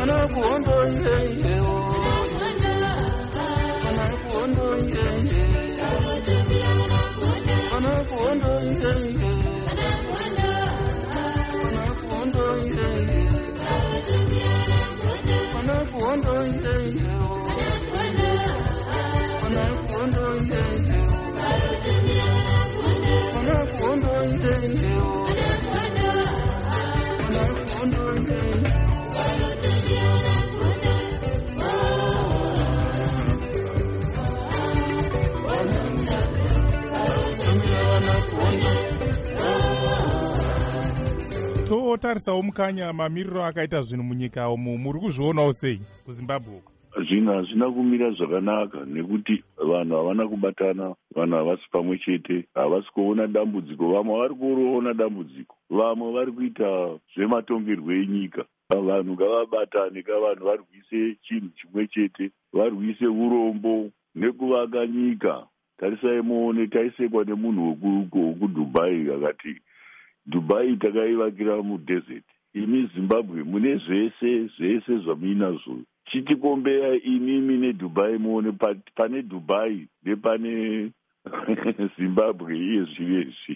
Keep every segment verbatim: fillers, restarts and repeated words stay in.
Totarisawo mukanya mamiriro akaita zvinhu munyika umu muri kuzvionawo sei kuZimbabwe? Zvinhu hazvina kumira zvakanaka nekuti vanhu havana kubatana, vanhu havasi pamwe chete, havasi kuona dambudziko. Vamwe vari kuona dambudziko, vamwe vari kuita zvematongerwo enyika. Vanhu ngavabatane, vanhu vari kuise chinhu chimwe chete, vari kuise urombo nekuvaka nyika. Tarisai muone taisekwa nemunhu wekuDubai akati Dubai takaivakira mudesert. Imi Zimbabwe mune zvese zvese zvamuinazvo. Chitikombeya imimi neDubai muone pane Dubai nepane Zimbabwe iye zvirezvi.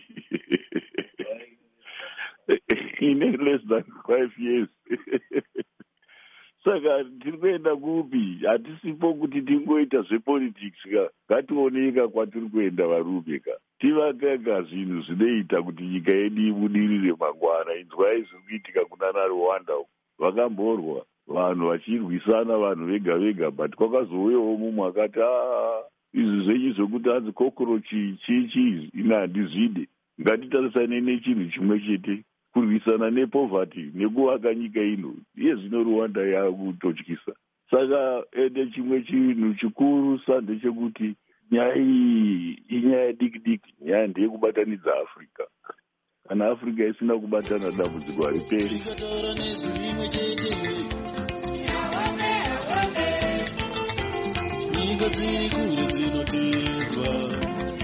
Ine less than five years. Saka tiri kuenda kupi? Hatisipo kuti tingoita zvepolitics ka. Ngationeka kwatiri kuenda varume ka. Tivakaka zvinhu zvinoita kuti nyika yedu ibudirire mangwana. Inzwai zviri kuitika kuna Rwanda. Vakamborwa vanhu vachirwisana vanhu vega vega, but kwakazouyawo mumwe akati ah izvi zvenyu zvokuti hanzi kokorochi chichi ina handizvide. Ngatitarisane nechinhu chimwe chete, kurwisana nepoverty nekuvaka nyika ino. Iye zvino Rwanda yakutotyisa. Saka ende chimwe chinhu chikuru ndechekuti nyaya iyi inyaya diki diki, nyaya ndeyekubatanidza Afrika. Kana Afrika isina kubatana dambudziko hariperi. Nyika dziri kure dzinotedzwa.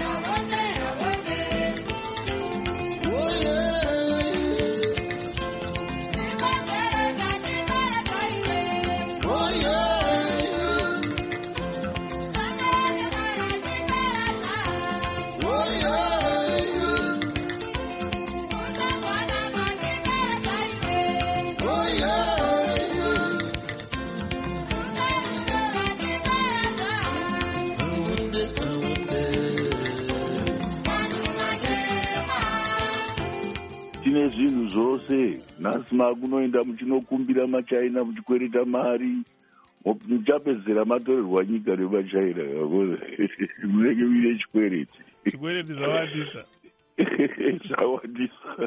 Tine zvinhu zvose, nhasi makunoenda muchinokumbira maChina muchikwereta mari, muchapedzera matorerwa nyika nemaChina. Munenge muine chikwereti. Chikwereti zvawandisa. Zvawandisa.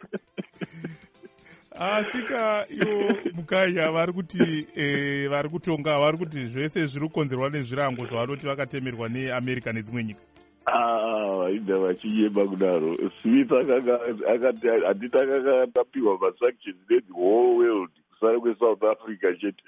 Asika ivo mukanya vari kuti eh, vari kutonga vari kuti zvese zviri kukonzerwa nezvirango zvavanoti vakatemerwa neAmerica nedzimwe nyika. Ah, vaida vachiyema kudaro. Smith akati handiti akatapiwa masanctions ne-the whole world kusara kweSouth Africa chete.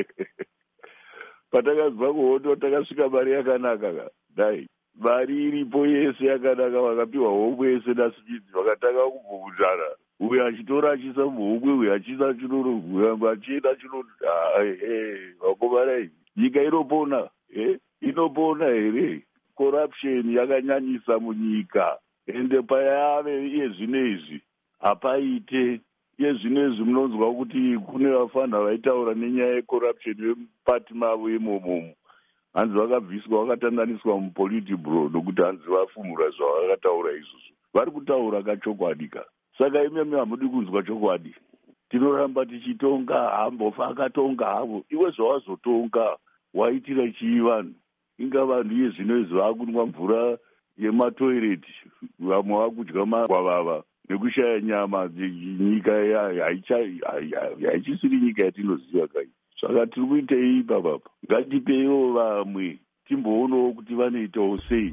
Patakazwa kuhondo takasvika mari yakanaka ka. Dai mari iripo yese yakanaka, vakapiwa homwe yese naSmith vakatanga kumbukutana. Uyo achitora achiisa muhomwe, uyo achiisa chinoro, uyo achienda chinoro. Ah, eh, vakomana ivi. Nyika inopona, eh? Inopona here? Corruption yakanyanyisa munyika, ende payave iye zvinezvi hapaite. Iye zvinezvi munonzwa kuti kune vafana vaitaura nenyaya yecorruption vemupati mavo imomomo. Hanzi vakabviswa vakatandaniswa mupolitiburo nokuti hanzi vafumura zvavakataura izvozvo. Vari kutaura kachokwadi. Saka imemi hamudi kunzwa chokwadi. Tinoramba tichitonga hambofa akatonga havo. Iwe zvawazotonga waitira chii vanhu? Inga vanhu iye zvinezvi vakunwa mvura yematoireti, vamwe vakudya magwavava nekushaya nyama. Nyika haichisiri nyika yatinoziva kai. Saka tiri kuitei papapa? Ngatipeiwo vamwe timboonawo kuti vanoitawo sei.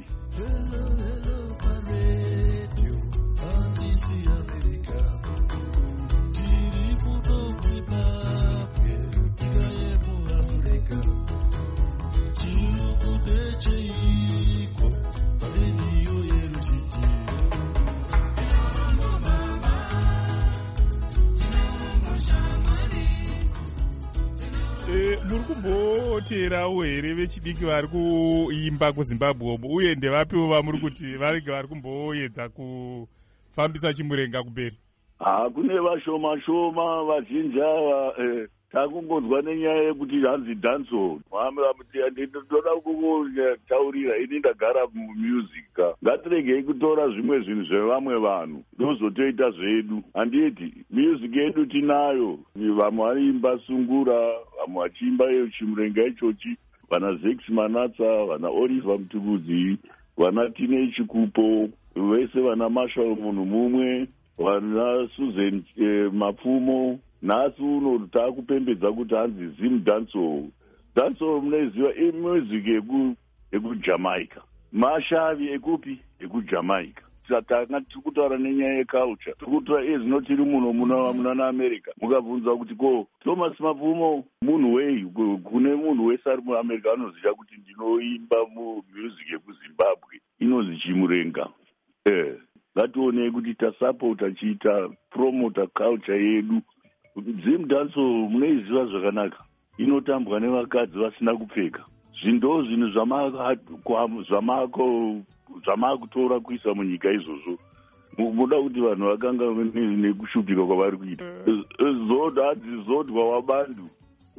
muri kumboteerawo here vechidiki vari kuimba kuzimbabwe umo, uye ndevapiwo vamuri kuti varege vari kumboedza kufambisa chimurenga kumberi? ha kune vashoma shoma vazhinji ava eh, takungonzwa nenyaya yekuti hanzi danso ndinoda kukutaurira ini ndagara mumusic ka ngatiregei kutora zvimwe zvinhu zvevamwe vanhu ndozotoita zvedu. handiti music yedu tinayo, vamwe vanoimba sungura, vamwe vachiimba chimurenga ichochi, vana Zex Manatsa, vana Oliver Mtukudzi, vana Tine Chikupo, vese vana Marshall munhu mumwe, vana Susan eh, Mapfumo. nhasi uno taakupembedza kuti hanzi Zim Dancehall. Dancehall munoiziva imusic yekujamaica, mashavi ekupi ekujamaica. Tanga tiri kutaura nenyaya yeculture, tiri kutaura ezinotiri muno muna naamerica. Mukabvunza kuti ko Thomas Mapfumo munhu wei, kune munhu wese ari muamerica anoziva kuti ndinoimba music yekuzimbabwe inonzi chimurenga. eh ngationei kuti tasapota chiita promota culture yedu. Zim Dancehall munoiziva zvakanaka, inotambwa nevakadzi vasina kupfeka. Zvindo zvinhu zvamaakutora kuisa munyika izvozvo, muda kuti vanhu vakanga nekushupika kwavari kuita. Zodha hadzi zodhwa wabandu.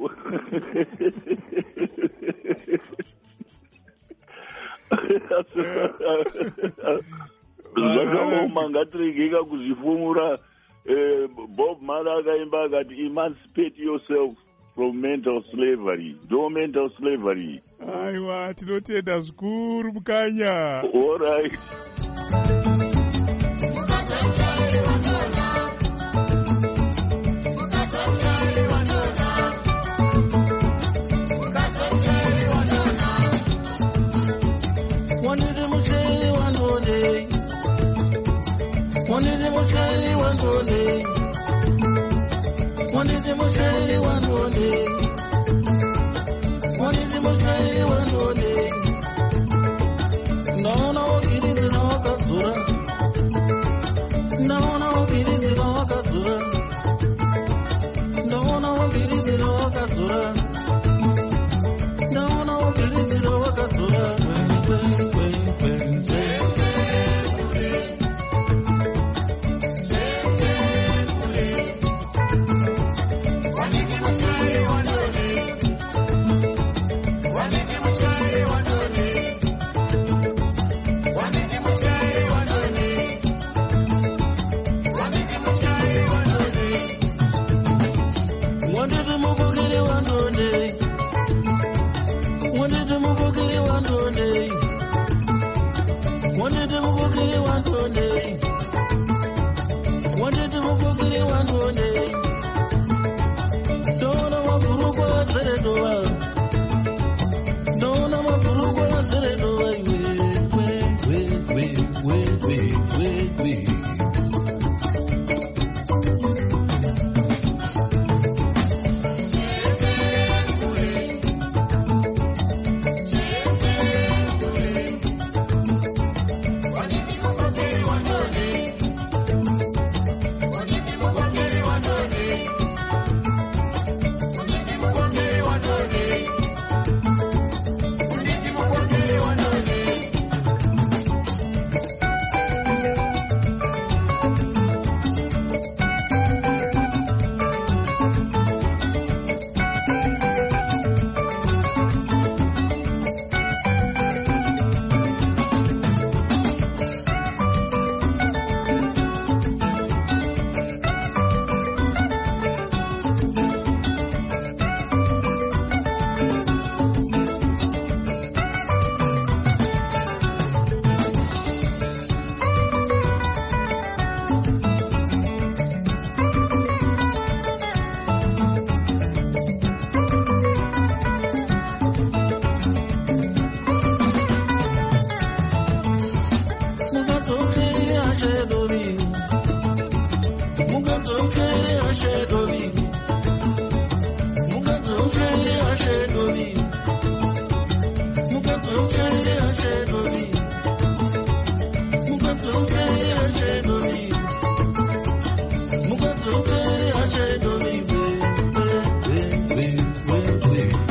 Zvakaoma, ngatiregeka kuzvifumura. Uh, Bob Marley akaimba akati emancipate yourself from mental slavery. No mental slavery. Aiwa, tinotenda zvikuru Mukanya. All right. One is the most shiny one day. One is the most shiny one day. One is the most shiny one day. No, no, it is no Kasura. No, no, it is no Kasura. No, no, it is no Kasura. No, no, it is no Kasura. When, when, when, when. Thank you.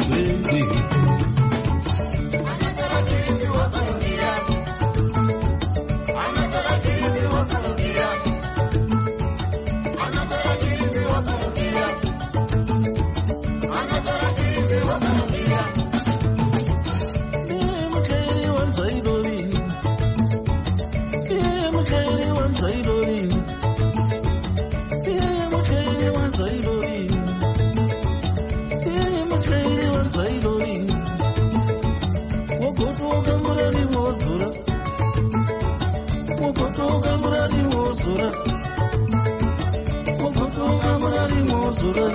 zairori wogotoka murari wozora wogotoka murari wozora wogotoka murari wozora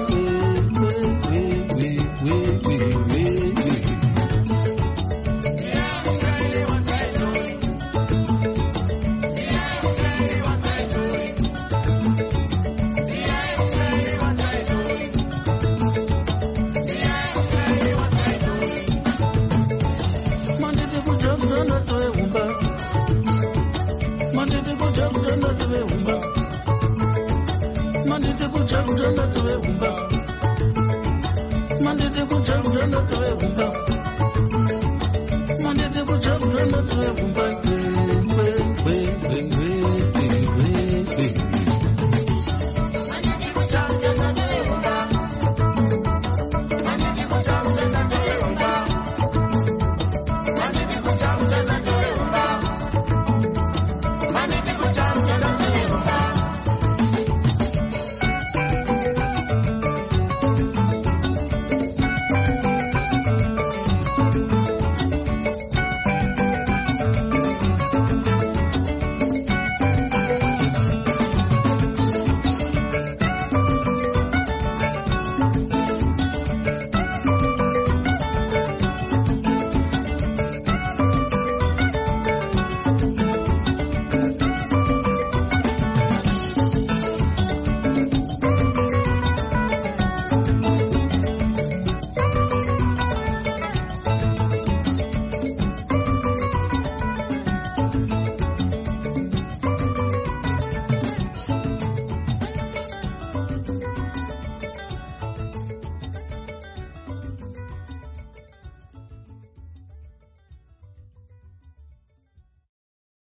Mandete kuchakutana tuwe humba Mandete kuchakutana tuwe humba Mandete kuchakutana tuwe humba